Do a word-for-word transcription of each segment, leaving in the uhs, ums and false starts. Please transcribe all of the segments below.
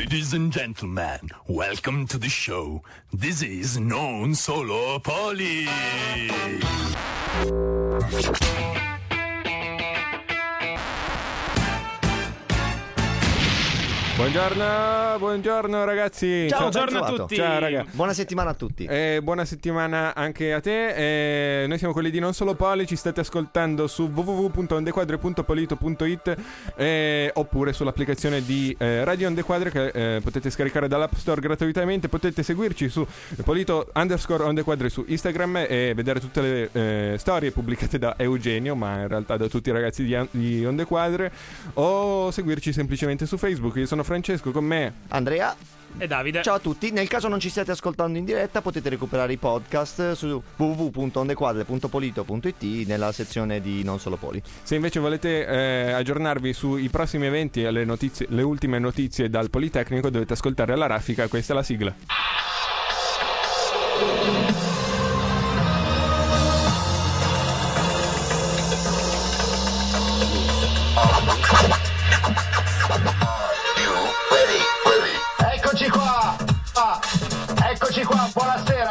Ladies and gentlemen, welcome to the show. This is Non Solo Poli. Buongiorno, buongiorno ragazzi. Ciao, buongiorno a tutti. Ciao raga. Buona settimana a tutti. Eh, buona settimana anche a te. Eh, noi siamo quelli di Non Solo Poli. Ci state ascoltando su w w w punto ondequadre punto polito punto it eh, oppure sull'applicazione di eh, Radio Ondequadre che eh, potete scaricare dall'App Store gratuitamente. Potete seguirci su Polito underscore Ondequadre su Instagram e vedere tutte le eh, storie pubblicate da Eugenio, ma in realtà da tutti i ragazzi di, di Ondequadre, o seguirci semplicemente su Facebook. Io sono Francesco, con me Andrea e Davide. Ciao a tutti. Nel caso non ci stiate ascoltando in diretta, potete recuperare i podcast su w w w punto ondequadre punto polito punto it nella sezione di Non Solo Poli. Se invece volete eh, aggiornarvi sui prossimi eventi e le notizie, le ultime notizie dal Politecnico, dovete ascoltare alla raffica. Questa è la sigla. Eccoci qua, ah, eccoci qua, buonasera.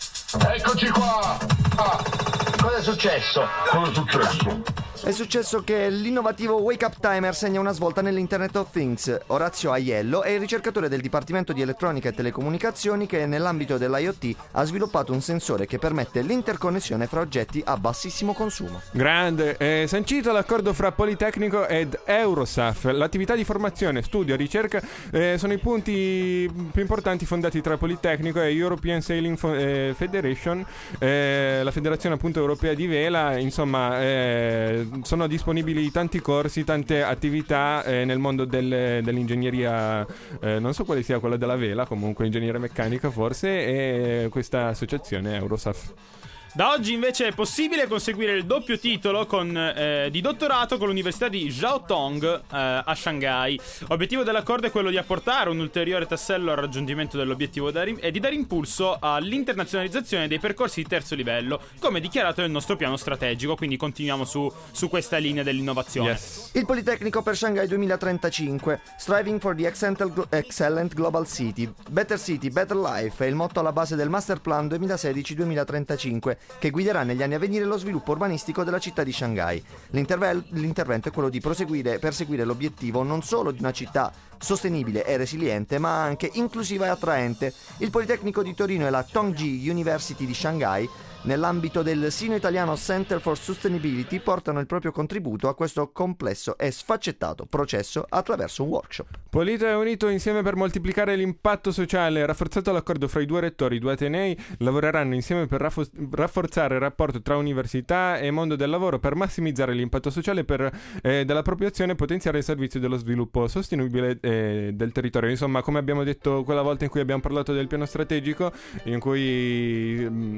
Eccoci qua. Ah, cosa è successo? Cosa è successo? È successo che l'innovativo Wake Up Timer segna una svolta nell'Internet of Things. Orazio Aiello è il ricercatore del Dipartimento di Elettronica e Telecomunicazioni che nell'ambito dell'IoT ha sviluppato un sensore che permette l'interconnessione fra oggetti a bassissimo consumo. Grande. È sancito l'accordo fra Politecnico ed Eurosaf. L'attività di formazione, studio e ricerca eh, sono i punti più importanti fondati tra Politecnico e European Sailing Fo- eh, Federation, eh, la federazione appunto europea di vela. Insomma, eh, sono disponibili tanti corsi, tante attività eh, nel mondo del, dell'ingegneria, eh, non so quale sia quella della vela, comunque ingegneria meccanica forse, e questa associazione Eurosaf. Da oggi invece è possibile conseguire il doppio titolo con, eh, di dottorato con l'Università di Jiaotong eh, a Shanghai. L'obiettivo dell'accordo è quello di apportare un ulteriore tassello al raggiungimento dell'obiettivo da rim- e di dare impulso all'internazionalizzazione dei percorsi di terzo livello, come dichiarato nel nostro piano strategico. Quindi continuiamo su, su questa linea dell'innovazione. Yes. Il Politecnico per Shanghai duemilatrentacinque, Striving for the Excellent, excellent Global City. Better City, Better Life è il motto alla base del Master Plan duemilasedici duemilatrentacinque, che guiderà negli anni a venire lo sviluppo urbanistico della città di Shanghai. L'interve- l'intervento è quello di proseguire, perseguire l'obiettivo non solo di una città sostenibile e resiliente, ma anche inclusiva e attraente. Il Politecnico di Torino e la Tongji University di Shanghai, nell'ambito del sino-italiano Center for Sustainability, portano il proprio contributo a questo complesso e sfaccettato processo attraverso un workshop. Polito è unito insieme per moltiplicare l'impatto sociale. Rafforzato l'accordo fra i due rettori, i due atenei lavoreranno insieme per raffo- rafforzare il rapporto tra università e mondo del lavoro, per massimizzare l'impatto sociale per, eh, della propria azione e potenziare il servizio dello sviluppo sostenibile eh, del territorio. Insomma, come abbiamo detto quella volta in cui abbiamo parlato del piano strategico, in cui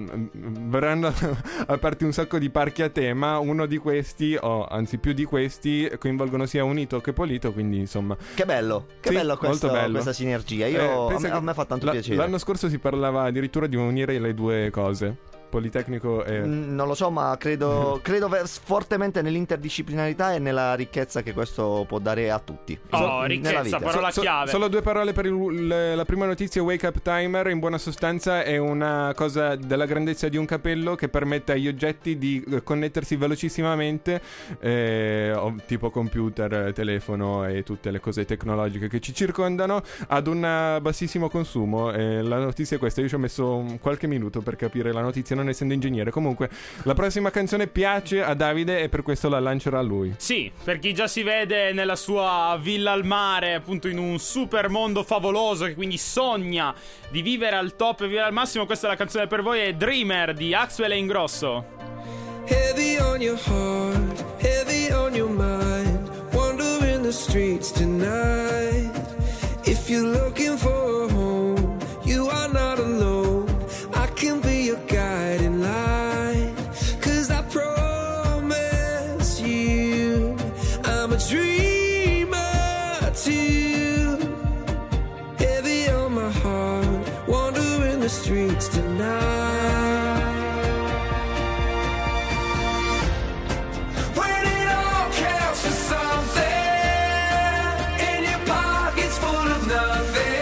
mh, verranno aperti un sacco di parchi a tema. Uno di questi, o anzi più di questi, coinvolgono sia Unito che Polito, quindi insomma Che bello, che sì, bello, questo, molto bello questa sinergia. Io, eh, a, me, a me fa tanto la, piacere. L'anno scorso si parlava addirittura di unire le due cose, Politecnico e... Mm, non lo so, ma credo, credo ver- fortemente nell'interdisciplinarità e nella ricchezza che questo può dare a tutti. Oh, So- nella ricchezza, vita. parola So- chiave. Solo due parole per il- le- la prima notizia. Wake Up Timer in buona sostanza è una cosa della grandezza di un capello che permette agli oggetti di eh, connettersi velocissimamente, eh, o- tipo computer, telefono e tutte le cose tecnologiche che ci circondano, ad un bassissimo consumo. Eh, la notizia è questa. Io ci ho messo un- qualche minuto per capire la notizia, non essendo ingegnere. Comunque la prossima canzone piace a Davide e per questo la lancerà lui. Sì, per chi già si vede nella sua villa al mare, appunto in un super mondo favoloso, che quindi sogna di vivere al top e vivere al massimo, questa è la canzone per voi, è Dreamer di Axwell e Ingrosso. Heavy on your heart, heavy on your mind, wandering the streets tonight. If you're looking for a home, you are not alone. I can be your guiding light, 'cause I promise you I'm a dreamer too. Heavy on my heart, wandering the streets tonight. Nothing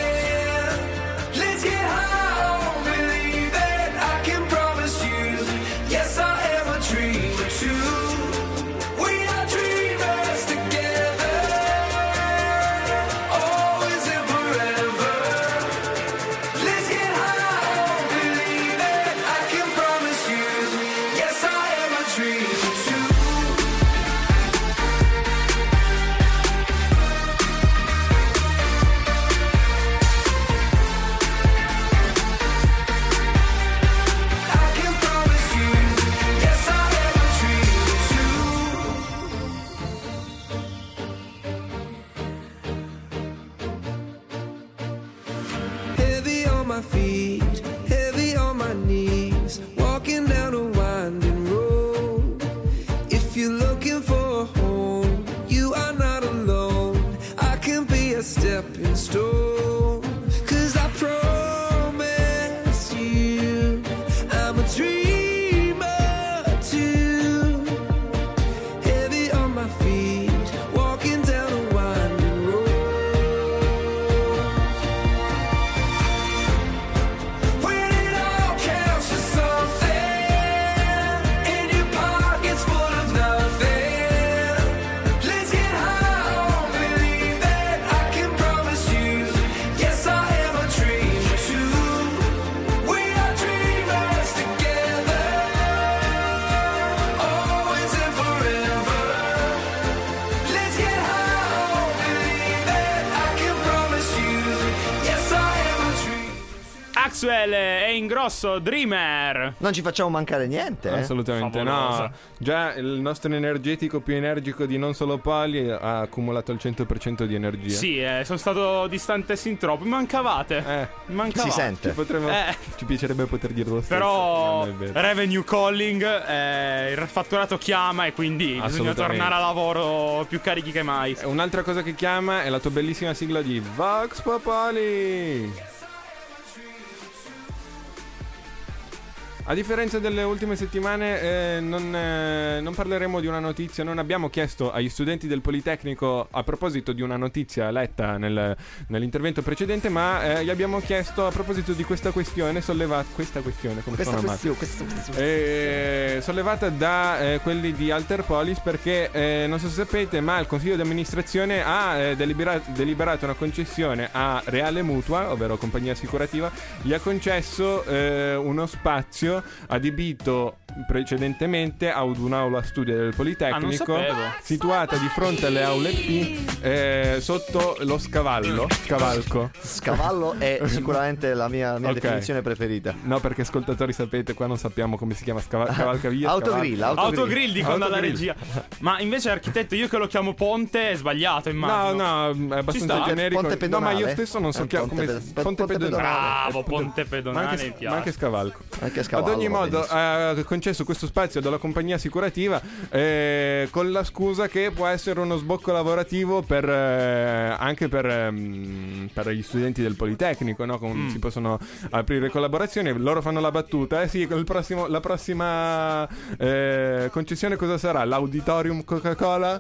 feet, heavy on my knees, walking down a winding road. If you're looking for a home, you are not alone. I can be a stepping stone, 'cause I promise you I'm a dreamer too. Heavy on my feet, walking down a winding road. When it all counts for something, and your pocket's full of nothing, let's get high on believe that I can promise you, yes I am a dreamer too. We are dreamers together, always and forever. Let's get high on believe that I can promise you, yes I am a dreamer. Axwell è in grosso Dreamer. Non ci facciamo mancare niente, eh? Assolutamente Favolosa. no. Già il nostro energetico più energico di Non Solo Poli ha accumulato il cento per cento di energia. Sì, eh, sono stato distante sin troppo. Mi mancavate. Eh, Mi mancavate. Si sente. ci, potremmo, Eh. ci piacerebbe poter dirlo stesso. Però Non è vero. revenue calling, eh, il fatturato chiama e quindi bisogna Assolutamente. tornare a lavoro più carichi che mai. Eh, Un'altra cosa che chiama è la tua bellissima sigla di Vox Popoli. A differenza delle ultime settimane, eh, non, eh, non parleremo di una notizia. Non abbiamo chiesto agli studenti del Politecnico a proposito di una notizia letta nel- nell'intervento precedente, ma eh, gli abbiamo chiesto a proposito di questa questione sollevata. Questa questione, come Questa sono amato? questione, questa questione. Eh, sollevata da eh, quelli di Alterpolis, perché eh, non so se sapete, ma il consiglio di amministrazione ha eh, delibera- deliberato una concessione a Reale Mutua, ovvero compagnia assicurativa. Gli ha concesso eh, uno spazio adibito precedentemente ad un'aula studio del Politecnico, Ah, non sapevo. situata di fronte alle aule P, eh, sotto lo scavallo scavalco. Scavallo è sicuramente la mia, mia Ok. definizione preferita. No, perché ascoltatori, sapete, qua non sappiamo come si chiama, scava- cavalcavia, Autogrill, scavalco. autogrill. Autogrill dicono dalla Autogrill. regia. Ma invece architetto, io che lo chiamo ponte è sbagliato, No, immagino. no, è abbastanza sta? generico. Ponte No, ma io pedonale? stesso non so Eh, chiam- ponte come pe- ponte ponte pedonale. Bravo, ponte pedonale, ma anche, mi ma piace. anche scavalco. Anche scavallo. Ad ogni va modo benissimo. ha concesso questo spazio dalla compagnia assicurativa eh, con la scusa che può essere uno sbocco lavorativo per, eh, anche per, ehm, per gli studenti del Politecnico, no? Con- si possono aprire collaborazioni. Loro fanno la battuta, eh sì, il prossimo- la prossima eh, concessione cosa sarà? L'Auditorium Coca-Cola?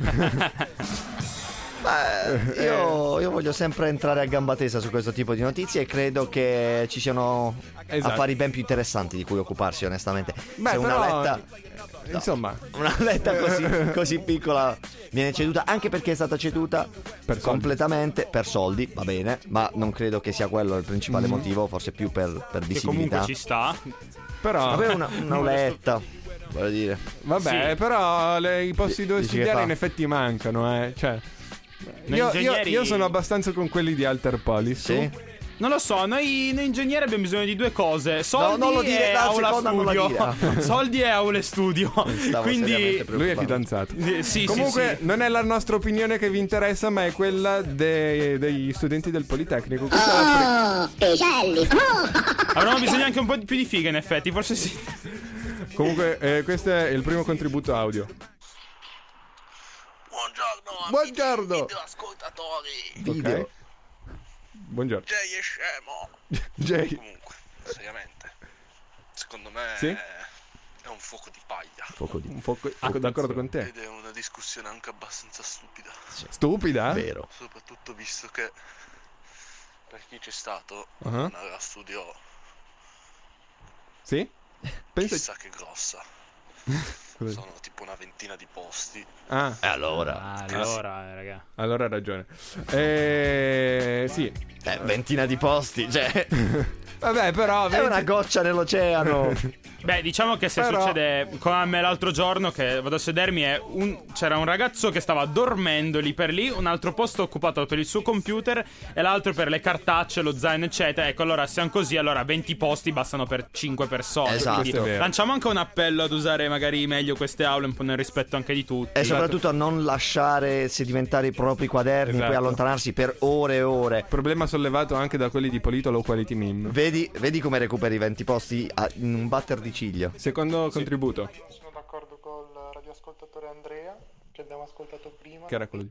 Beh, io, io voglio sempre entrare a gamba tesa su questo tipo di notizie e credo che ci siano Esatto. affari ben più interessanti di cui occuparsi, onestamente. Beh, Se una però, letta, insomma, una letta così, così piccola viene ceduta, anche perché è stata ceduta Per soldi. completamente per soldi, va bene, ma non credo che sia quello il principale Mm-hmm. motivo, forse più per, per Che comunque visibilità. ci sta. però Avere una, un'auletta, voglio dire. vabbè, Sì. però le- i posti dove Dici che studiare fa? in effetti mancano, eh. Cioè, Noi io, io- ingegneri- io sono abbastanza con quelli di Alterpolis. Sì? tu? Non lo so, noi, noi ingegneri abbiamo bisogno di due cose: soldi non lo dire, e la aula seconda non la studio. dire. Soldi e aule studio. Stavo Quindi seriamente Lui è preoccupato. fidanzato. Eh, sì, Comunque sì, sì. non è la nostra opinione che vi interessa, ma è quella dei- degli studenti del Politecnico. Questa è la Avremo bisogno anche un po' di più di figa, in effetti, forse sì. pre- Comunque eh, questo è il primo contributo audio. Buongiorno, Buongiorno. amici videoascoltatori. Video. Ok. Buongiorno. Jay è scemo. Jay. Comunque, seriamente, secondo me Sì? è, è un fuoco di paglia. Fuoco di Un po' co- ah, d'accordo con te. Ed è una discussione anche abbastanza stupida. Stupida? vero. Soprattutto visto che per chi c'è stato Uh-huh. una aula studio Sì? Pensa... chissà che grossa. Cosa- Sono tipo una ventina di posti. Ah, E allora, Allora, eh, raga. allora hai ragione. Eh, sì. eh, ventina di posti, cioè Vabbè, però è una goccia nell'oceano. Beh, diciamo che se Però- succede come a me l'altro giorno che vado a sedermi è un... c'era un ragazzo che stava dormendo lì per lì, un altro posto occupato per il suo computer e l'altro per le cartacce, lo zaino eccetera. Ecco, allora siamo così, allora venti posti bastano per cinque persone. Esatto. Quindi Questo è vero. lanciamo anche un appello ad usare magari meglio meglio queste aule, un po' nel rispetto anche di tutti. E soprattutto a non lasciare sedimentare i propri quaderni, Esatto. poi allontanarsi per ore e ore. Problema sollevato anche da quelli di Polito Low Quality Meme. Vedi, vedi come recuperi venti posti a- in un batter di ciglio. Secondo contributo, Sono d'accordo col radioascoltatore Andrea, che abbiamo ascoltato prima. che era quello di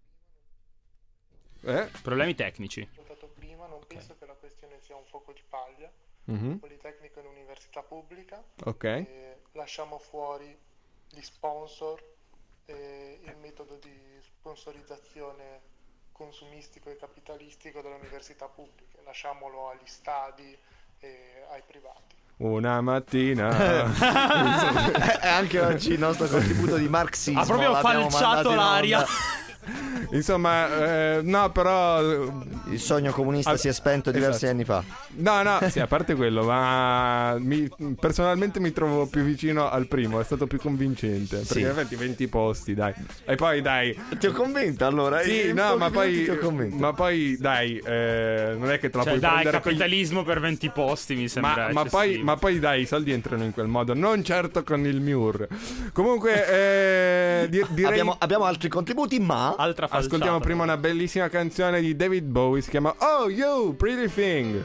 Eh? Problemi tecnici. ascoltato prima, non penso che la questione sia un fuoco di paglia. Mhm. Politecnico è un'università pubblica. Ok. E lasciamo fuori gli sponsor e il metodo di sponsorizzazione consumistico e capitalistico delle università pubbliche. Lasciamolo agli stadi e ai privati. Una mattina. E anche oggi il nostro contributo di marxismo Ha proprio l'abbiamo falciato mandato in l'aria. onda. Insomma, eh, no, però. Il sogno comunista Ah, si è spento diversi esatto. anni fa. No, no, sì, a parte quello, ma mi- personalmente mi trovo più vicino al primo, è stato più convincente. Perché Sì. in effetti venti posti, dai. E poi, dai. Ti ho convinto allora? Sì, In no, pochi ma minuti poi. ti ho convinto. Ma poi, dai, eh, non è che te la Cioè, puoi dai, prendere. capitalismo per venti posti mi sembra Ma, ma, poi, eccessivo. ma poi dai, i soldi entrano in quel modo, non certo con il M U R. Comunque, eh, di- direi. abbiamo, abbiamo altri contributi, ma Altra falciata. Ascoltiamo prima una bellissima canzone di David Bowie, si chiama Oh You Pretty Thing.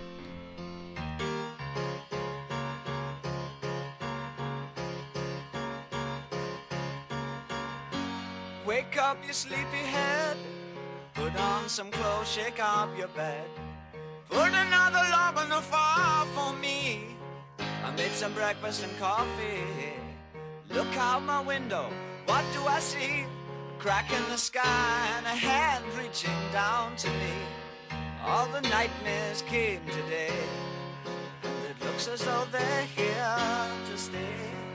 Wake up, you sleepyhead. Put on some clothes, shake up your bed. Put another log on the fire for me. I made some breakfast and coffee. Look out my window, what do I see? A crack in the sky and a hand reaching down to me. All the nightmares came today, and it looks as though they're here to stay.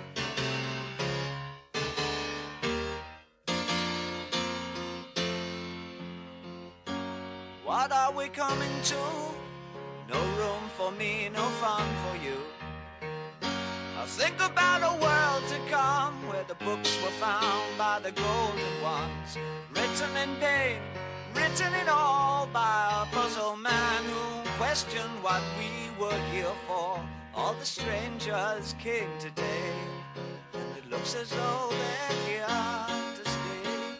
What are we coming to? No room for me, no fun for you. I think about a world to come where the books were found by the golden ones, written in pain, written in all by a puzzle man who questioned what we were here for. All the strangers came today, and it looks as though they're here to stay.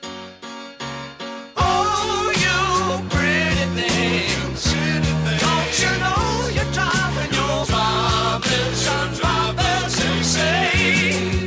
Oh, you pretty things, don't you know you're driving your fathers and brothers insane?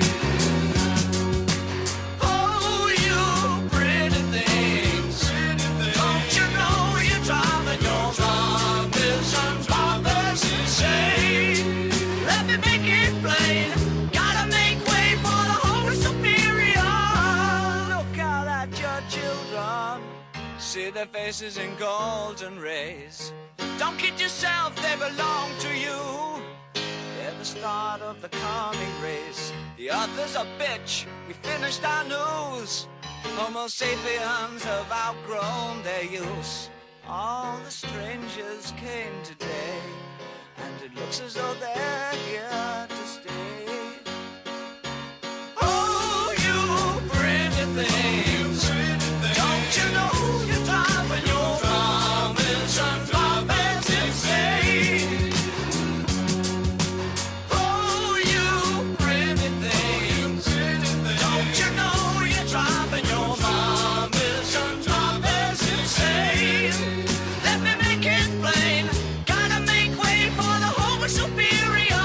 Oh, you pretty things, don't you know you're driving your fathers and brothers insane? Let me make it plain, gotta make way for the Holy Superior. Look out at your children, see their faces in golden rays. Don't kid yourself, they belong to you. They're the start of the coming race. The other's a bitch, we finished our news. Homo sapiens have outgrown their use. All the strangers came today, and it looks as though they're here to stay. Oh, you pretty things, don't you know you're driving your mamas and papas insane? Oh, you pretty things, don't you know you're driving your mamas and papas insane? Let me make it plain, gotta make way for the Homo Superior.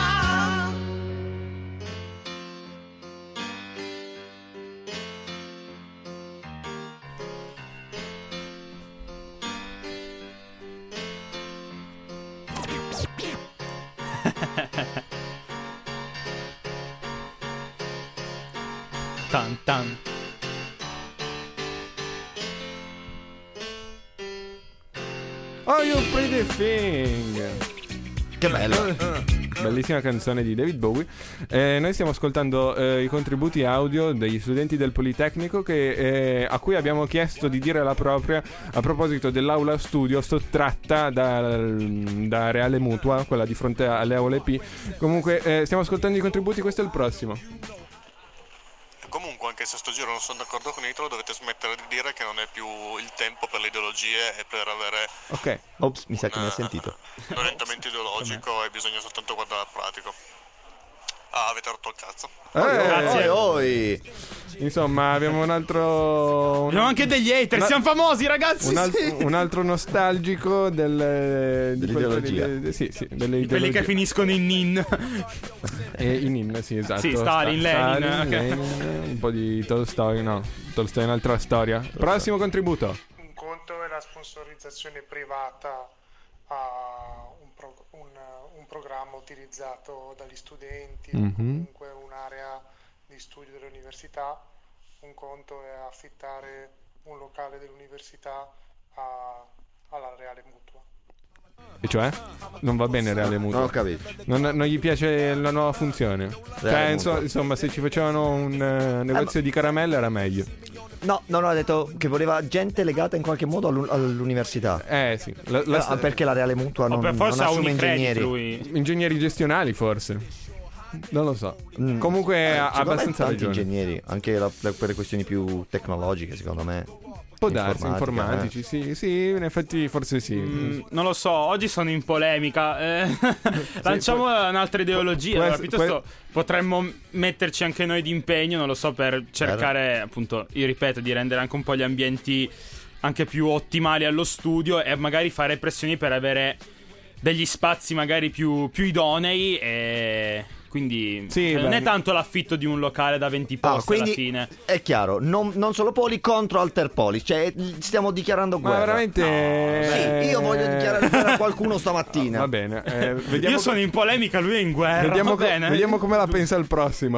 Tan tan. Oh You Pretty Thing. che bello. Bellissima canzone di David Bowie. Eh, noi stiamo ascoltando eh, i contributi audio degli studenti del Politecnico che, eh, a cui abbiamo chiesto di dire la propria a proposito dell'aula studio sottratta da, da Reale Mutua, quella di fronte alle aule P. Comunque eh, stiamo ascoltando i contributi, questo è il prossimo. Comunque, anche se sto giro non sono d'accordo con Italo, dovete smettere di dire che non è più il tempo per le ideologie e per avere Ok. Ops, mi sa che mi ha un, sentito. un orientamento ideologico e bisogna soltanto guardare al pratico. Ah, avete rotto il cazzo. Eh, Grazie. Oi, Insomma, abbiamo un altro. Un, Abbiamo anche degli hater, una- siamo famosi, ragazzi. un, al- un altro nostalgico del, di Dell'ideologia. quel- de- sì, sì, delle Quelli che ideologie. finiscono in nin. E in in, sì, esatto. Sì, Stalin, Sta- Lenin, ok. Lenin, un po' di Tolstoi, no. Tolstoi è un'altra storia. Prossimo contributo. Un conto è la sponsorizzazione privata a un, pro- un- un programma utilizzato dagli studenti, Mhm. o comunque un'area di studio dell'università. Un conto è affittare un locale dell'università a- alla Reale Mutua. E cioè? Non va bene Reale Mutuo. non ho capito. Non, non gli piace la nuova funzione. Cioè, Reale inso- Mutuo. insomma, se ci facevano un eh, negozio di caramelle era meglio. No, no, no, ha detto che voleva gente legata in qualche modo all'u- all'università. Eh sì. La- la- Ah, perché la Reale Mutua non, Vabbè, forse non ha assume Unicredit ingegneri. lui. Ingegneri gestionali forse. Non lo so. Mm. Comunque Eh, ha secondo me abbastanza tanti ragione. ingegneri, anche la- la- per le questioni più tecnologiche, secondo me. Può darsi, Informatica, informatici, sì, sì, in effetti forse sì. Mm, non lo so, oggi sono in polemica. Eh, lanciamo può- un'altra ideologia. può allora, ess- piuttosto può- potremmo metterci anche noi di impegno, non lo so, per cercare, appunto, io ripeto, di rendere anche un po' gli ambienti anche più ottimali allo studio e magari fare pressioni per avere degli spazi magari più, più idonei e quindi Sì, cioè, non beh. è tanto l'affitto di un locale da venti Ah, posti quindi alla fine. è chiaro, non, non solo poli contro alter poli, cioè stiamo dichiarando Ma guerra. veramente. Sì, io voglio dichiarare guerra a qualcuno stamattina. Va bene. eh, vediamo Io sono in polemica, lui è in guerra. Vediamo, va co- bene. vediamo come la pensa il prossimo.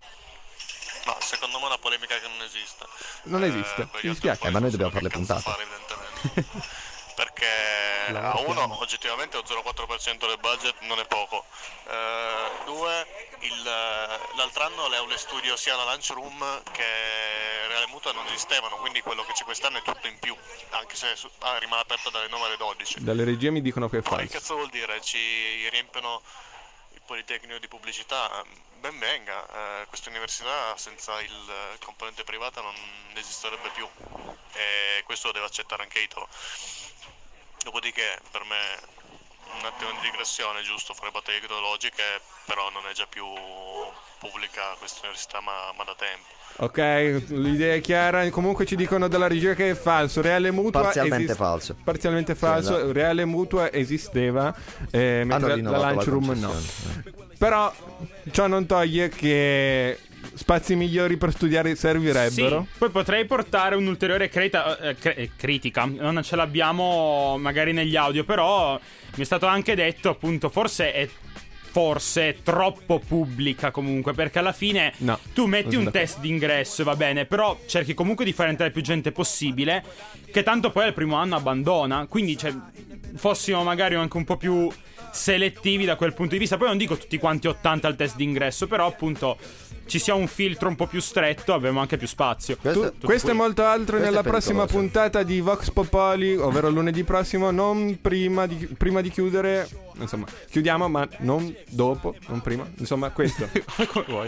No, secondo me è una polemica che non esiste. Non esiste, Eh, perché mi dispiace. Eh, ma noi sono dobbiamo fare le che cazzo puntate. fare, evidentemente. Perché a uno oggettivamente lo zero virgola quattro per cento del budget non è poco. Eh, due, il, l'altro anno le aule studio sia la Lunch Room che Reale Mutua non esistevano, quindi quello che c'è quest'anno è tutto in più, anche se su- ah, rimane aperta dalle nove alle dodici. Dalle regie mi dicono che è Poi che falso. cazzo vuol dire? Ci riempiono il Politecnico di pubblicità? Ben venga, eh, questa università senza il eh, componente privata non esisterebbe più e questo lo deve accettare anche Italo. Dopodiché per me un attimo di digressione, è giusto fare battaglie ideologiche, però non è già più pubblica questa università ma, ma da tempo. Ok, l'idea è chiara. Comunque ci dicono dalla regia che è falso. Reale Mutua Parzialmente esist- falso. Parzialmente falso. Sì, no. Reale Mutua esisteva, eh, Hanno mentre la rinnovato la Lunch Room no. concessione. Però ciò non toglie che spazi migliori per studiare servirebbero. Sì, poi potrei portare un'ulteriore crita- eh, cre- eh, critica. Non ce l'abbiamo magari negli audio, però mi è stato anche detto, appunto, forse è forse troppo pubblica comunque, perché alla fine No, tu metti non un sono test d'ingresso e va bene, però cerchi comunque di far entrare più gente possibile, che tanto poi al primo anno abbandona, quindi cioè, fossimo magari anche un po' più selettivi da quel punto di vista. Poi non dico tutti quanti ottanta al test d'ingresso, però appunto ci sia un filtro un po' più stretto, abbiamo anche più spazio. Questo, Tu- questo e molto altro questo nella è prossima pericoloso. puntata di Vox Popoli, ovvero lunedì prossimo, non prima di, prima di chiudere, insomma, chiudiamo ma non dopo, non prima, insomma questo. Come vuoi.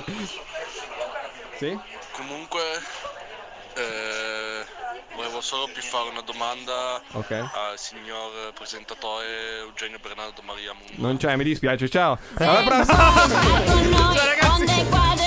Sì? Comunque eh, volevo solo più fare una domanda Ok. al signor presentatore Eugenio Bernardo Maria Mundo. Non c'è, mi dispiace, ciao. Alla prossima! Con noi, onde quadre